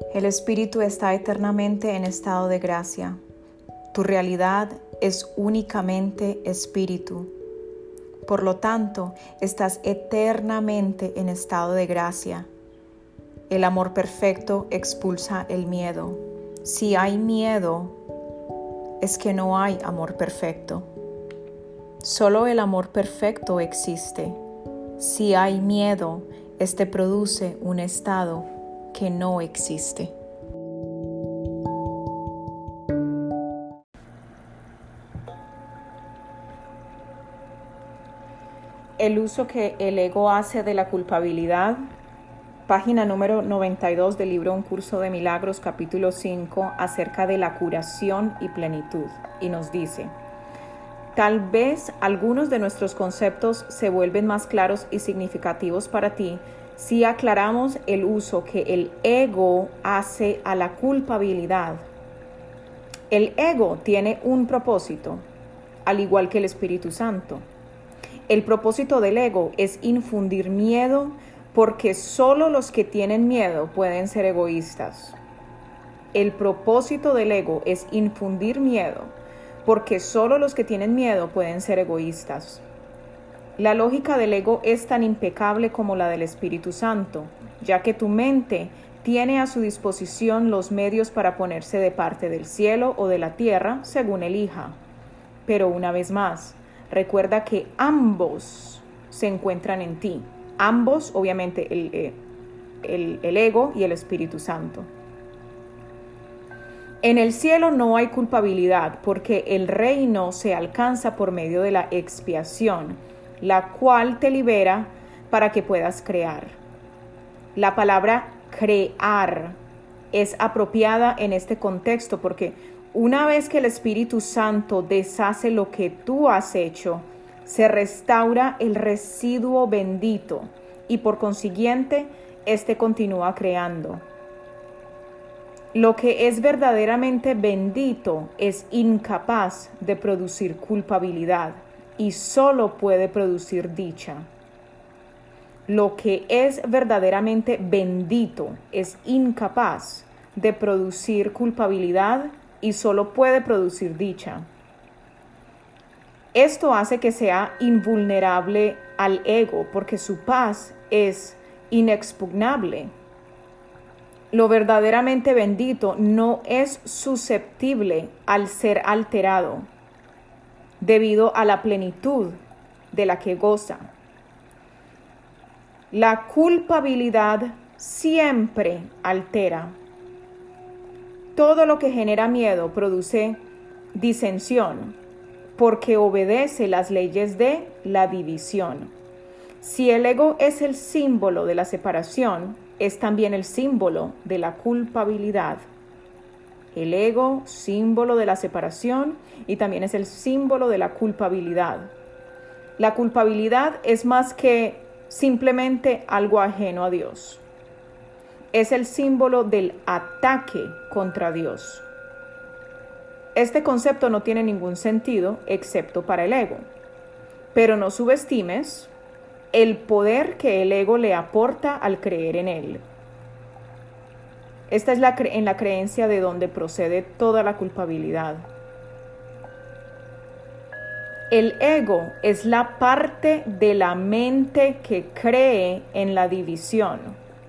El espíritu está eternamente en estado de gracia. Tu realidad es únicamente espíritu. Por lo tanto, estás eternamente en estado de gracia. El amor perfecto expulsa el miedo. Si hay miedo, es que no hay amor perfecto. Solo el amor perfecto existe. Si hay miedo, este produce un estado que no existe. El uso que el ego hace de la culpabilidad. Página número 92 del libro Un Curso de Milagros, capítulo 5, acerca de la curación y plenitud. Y nos dice: tal vez algunos de nuestros conceptos se vuelven más claros y significativos para ti si aclaramos el uso que el ego hace a la culpabilidad. El ego tiene un propósito, al igual que el Espíritu Santo. El propósito del ego es infundir miedo, porque solo los que tienen miedo pueden ser egoístas. El propósito del ego es infundir miedo, porque solo los que tienen miedo pueden ser egoístas. La lógica del ego es tan impecable como la del Espíritu Santo, ya que tu mente tiene a su disposición los medios para ponerse de parte del cielo o de la tierra, según elija. Pero una vez más, recuerda que ambos se encuentran en ti. Ambos, obviamente, el ego y el Espíritu Santo. En el cielo no hay culpabilidad, porque el reino se alcanza por medio de la expiación, la cual te libera para que puedas crear. La palabra crear es apropiada en este contexto porque una vez que el Espíritu Santo deshace lo que tú has hecho, se restaura el residuo bendito y por consiguiente, éste continúa creando. Lo que es verdaderamente bendito es incapaz de producir culpabilidad y solo puede producir dicha. Lo que es verdaderamente bendito es incapaz de producir culpabilidad y solo puede producir dicha. Esto hace que sea invulnerable al ego porque su paz es inexpugnable. Lo verdaderamente bendito no es susceptible al ser alterado debido a la plenitud de la que goza. La culpabilidad siempre altera. Todo lo que genera miedo produce disensión, porque obedece las leyes de la división. Si el ego es el símbolo de la separación, es también el símbolo de la culpabilidad. El ego, símbolo de la separación, y también es el símbolo de la culpabilidad. La culpabilidad es más que simplemente algo ajeno a Dios. Es el símbolo del ataque contra Dios. Este concepto no tiene ningún sentido excepto para el ego. Pero no subestimes el poder que el ego le aporta al creer en él. Esta es en la creencia de donde procede toda la culpabilidad. El ego es la parte de la mente que cree en la división.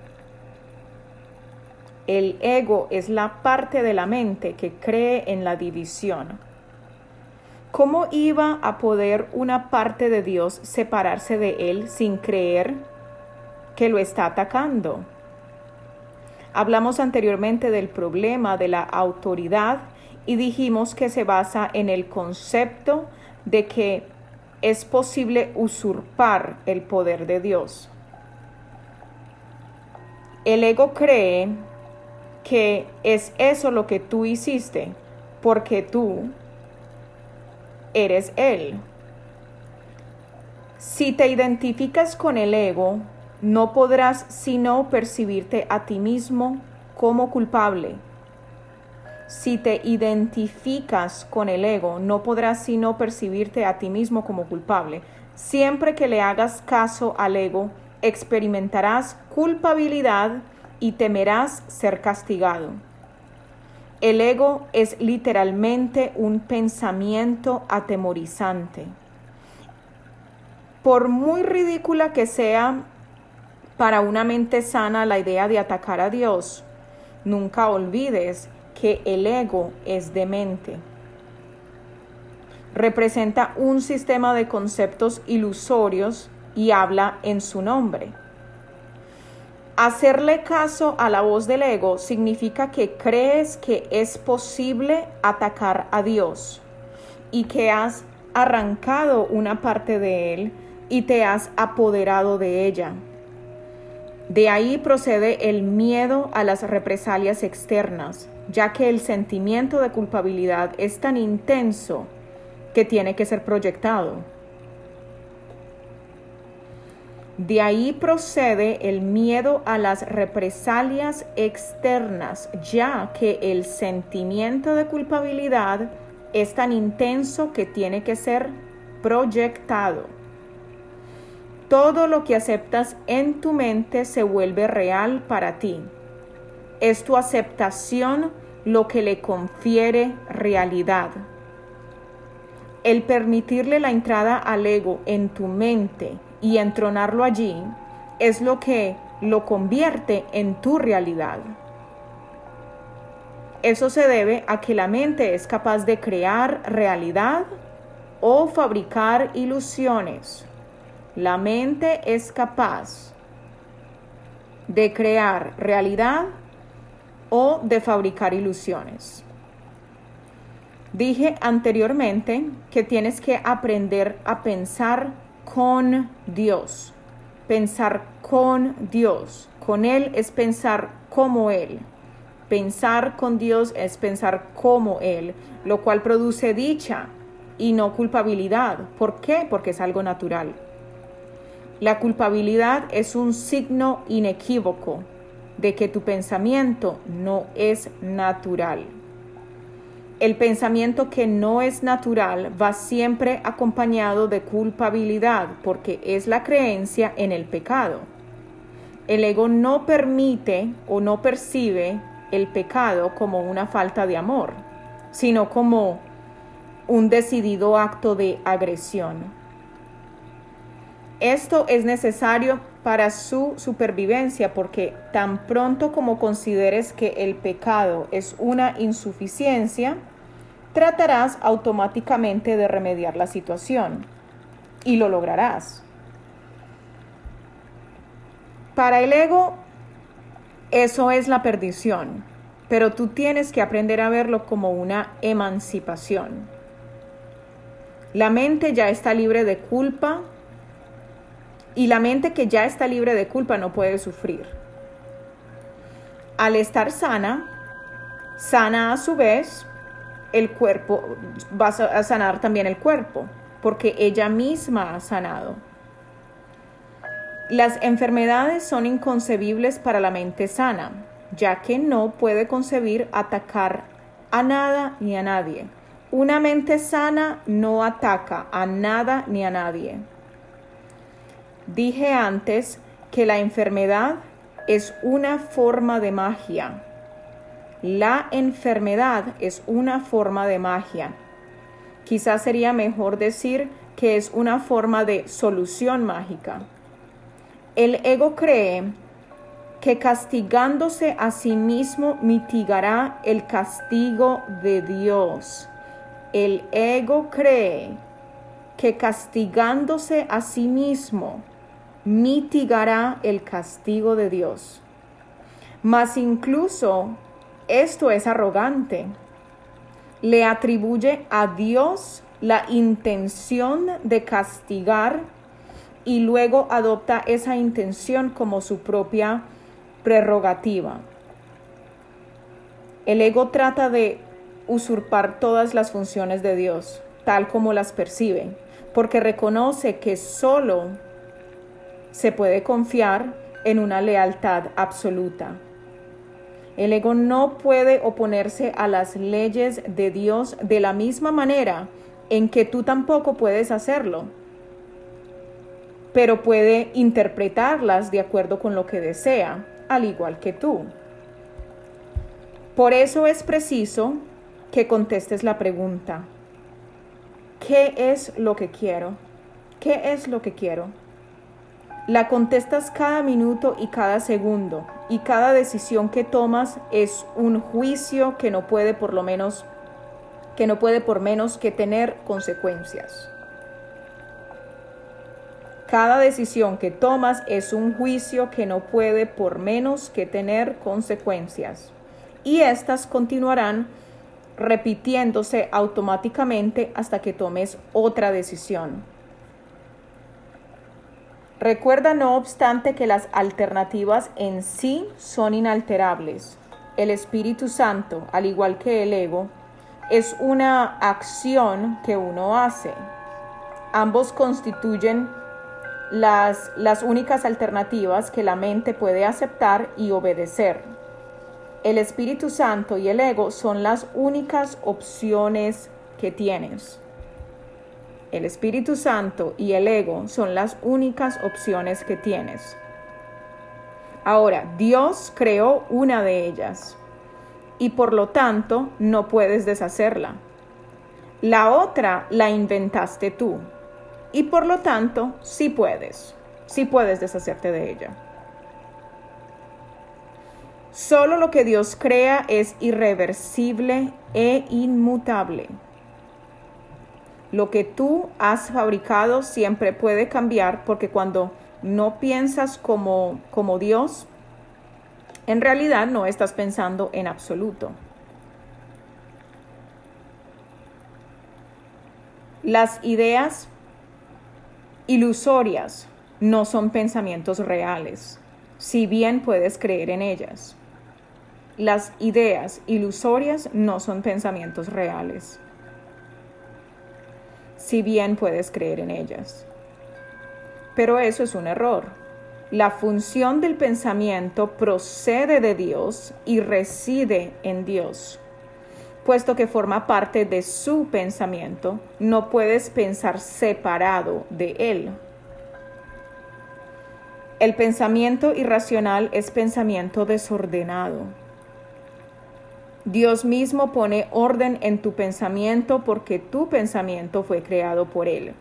El ego es la parte de la mente que cree en la división. ¿Cómo iba a poder una parte de Dios separarse de él sin creer que lo está atacando? Hablamos anteriormente del problema de la autoridad y dijimos que se basa en el concepto de que es posible usurpar el poder de Dios. El ego cree que es eso lo que tú hiciste, porque tú eres él. Si te identificas con el ego, no podrás sino percibirte a ti mismo como culpable. Si te identificas con el ego, no podrás sino percibirte a ti mismo como culpable. Siempre que le hagas caso al ego, experimentarás culpabilidad y temerás ser castigado. El ego es literalmente un pensamiento atemorizante. Por muy ridícula que sea para una mente sana la idea de atacar a Dios, nunca olvides que el ego es demente. Representa un sistema de conceptos ilusorios y habla en su nombre. Hacerle caso a la voz del ego significa que crees que es posible atacar a Dios y que has arrancado una parte de él y te has apoderado de ella. De ahí procede el miedo a las represalias externas, ya que el sentimiento de culpabilidad es tan intenso que tiene que ser proyectado. De ahí procede el miedo a las represalias externas, ya que el sentimiento de culpabilidad es tan intenso que tiene que ser proyectado. Todo lo que aceptas en tu mente se vuelve real para ti. Es tu aceptación lo que le confiere realidad. El permitirle la entrada al ego en tu mente y entronarlo allí es lo que lo convierte en tu realidad. Eso se debe a que la mente es capaz de crear realidad o fabricar ilusiones. La mente es capaz de crear realidad o de fabricar ilusiones. Dije anteriormente que tienes que aprender a pensar con Dios. Pensar con Dios. Con Él es pensar como Él. Pensar con Dios es pensar como Él, lo cual produce dicha y no culpabilidad. ¿Por qué? Porque es algo natural. La culpabilidad es un signo inequívoco de que tu pensamiento no es natural. El pensamiento que no es natural va siempre acompañado de culpabilidad porque es la creencia en el pecado. El ego no permite o no percibe el pecado como una falta de amor, sino como un decidido acto de agresión. Esto es necesario para su supervivencia porque tan pronto como consideres que el pecado es una insuficiencia, tratarás automáticamente de remediar la situación y lo lograrás. Para el ego, eso es la perdición, pero tú tienes que aprender a verlo como una emancipación. La mente ya está libre de culpa y la mente que ya está libre de culpa no puede sufrir. Al estar sana a su vez, el cuerpo va a sanar también el cuerpo, porque ella misma ha sanado. Las enfermedades son inconcebibles para la mente sana, ya que no puede concebir atacar a nada ni a nadie. Una mente sana no ataca a nada ni a nadie. Dije antes que la enfermedad es una forma de magia. La enfermedad es una forma de magia. Quizás sería mejor decir que es una forma de solución mágica. El ego cree que castigándose a sí mismo mitigará el castigo de Dios. El ego cree que castigándose a sí mismo mitigará el castigo de Dios. Mas incluso esto es arrogante. Le atribuye a Dios la intención de castigar y luego adopta esa intención como su propia prerrogativa. El ego trata de usurpar todas las funciones de Dios, tal como las percibe, porque reconoce que solo se puede confiar en una lealtad absoluta. El ego no puede oponerse a las leyes de Dios de la misma manera en que tú tampoco puedes hacerlo, pero puede interpretarlas de acuerdo con lo que desea, al igual que tú. Por eso es preciso que contestes la pregunta: ¿qué es lo que quiero? ¿Qué es lo que quiero? La contestas cada minuto y cada segundo, y cada decisión que tomas es un juicio que no puede por menos que tener consecuencias. Cada decisión que tomas es un juicio que no puede por menos que tener consecuencias, y éstas continuarán repitiéndose automáticamente hasta que tomes otra decisión. Recuerda, no obstante, que las alternativas en sí son inalterables. El Espíritu Santo, al igual que el ego, es una acción que uno hace. Ambos constituyen las únicas alternativas que la mente puede aceptar y obedecer. El Espíritu Santo y el ego son las únicas opciones que tienes. El Espíritu Santo y el ego son las únicas opciones que tienes. Ahora, Dios creó una de ellas y por lo tanto no puedes deshacerla. La otra la inventaste tú y por lo tanto sí puedes deshacerte de ella. Solo lo que Dios crea es irreversible e inmutable. Lo que tú has fabricado siempre puede cambiar, porque cuando no piensas como Dios, en realidad no estás pensando en absoluto. Las ideas ilusorias no son pensamientos reales, si bien puedes creer en ellas. Las ideas ilusorias no son pensamientos reales, si bien puedes creer en ellas. Pero eso es un error. La función del pensamiento procede de Dios y reside en Dios. Puesto que forma parte de su pensamiento, no puedes pensar separado de él. El pensamiento irracional es pensamiento desordenado. Dios mismo pone orden en tu pensamiento porque tu pensamiento fue creado por Él.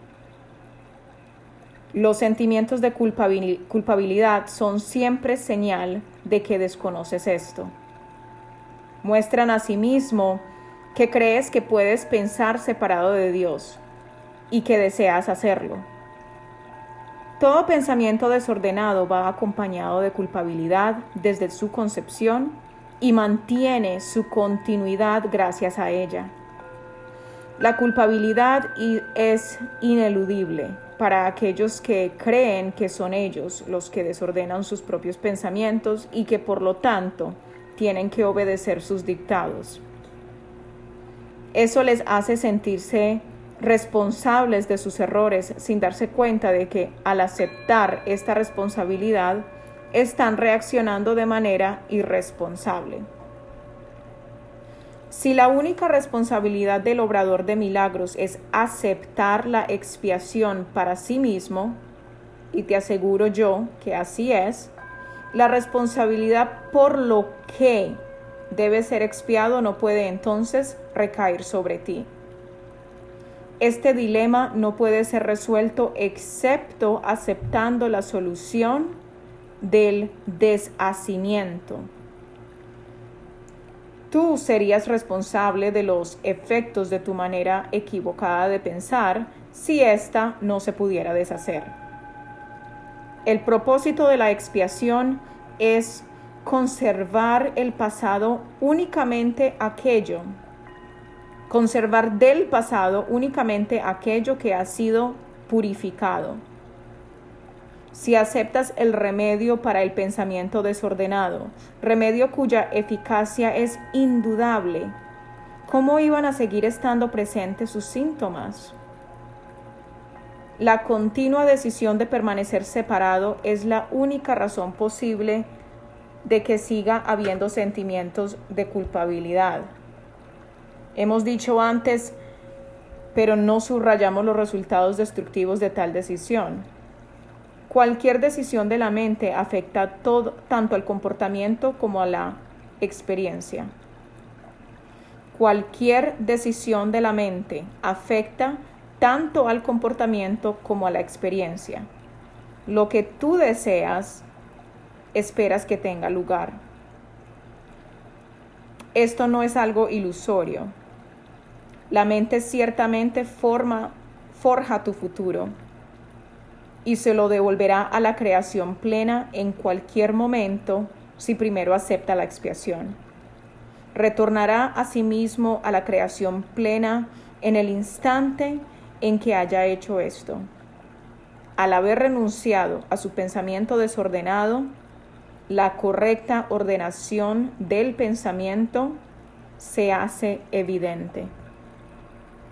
Los sentimientos de culpabilidad son siempre señal de que desconoces esto. Muestran asimismo que crees que puedes pensar separado de Dios y que deseas hacerlo. Todo pensamiento desordenado va acompañado de culpabilidad desde su concepción y mantiene su continuidad gracias a ella. La culpabilidad es ineludible para aquellos que creen que son ellos los que desordenan sus propios pensamientos y que por lo tanto tienen que obedecer sus dictados. Eso les hace sentirse responsables de sus errores sin darse cuenta de que al aceptar esta responsabilidad están reaccionando de manera irresponsable. Si la única responsabilidad del obrador de milagros es aceptar la expiación para sí mismo, y te aseguro yo que así es, la responsabilidad por lo que debe ser expiado no puede entonces recaer sobre ti. Este dilema no puede ser resuelto excepto aceptando la solución del deshacimiento. Tú serías responsable de los efectos de tu manera equivocada de pensar si ésta no se pudiera deshacer. El propósito de la expiación es conservar del pasado únicamente aquello que ha sido purificado. Si aceptas el remedio para el pensamiento desordenado, remedio cuya eficacia es indudable, ¿cómo iban a seguir estando presentes sus síntomas? La continua decisión de permanecer separado es la única razón posible de que siga habiendo sentimientos de culpabilidad. Hemos dicho antes, pero no subrayamos los resultados destructivos de tal decisión. Cualquier decisión de la mente afecta tanto al comportamiento como a la experiencia. Cualquier decisión de la mente afecta tanto al comportamiento como a la experiencia. Lo que tú deseas, esperas que tenga lugar. Esto no es algo ilusorio. La mente ciertamente forja tu futuro y se lo devolverá a la creación plena en cualquier momento si primero acepta la expiación. Retornará a sí mismo a la creación plena en el instante en que haya hecho esto. Al haber renunciado a su pensamiento desordenado, la correcta ordenación del pensamiento se hace evidente.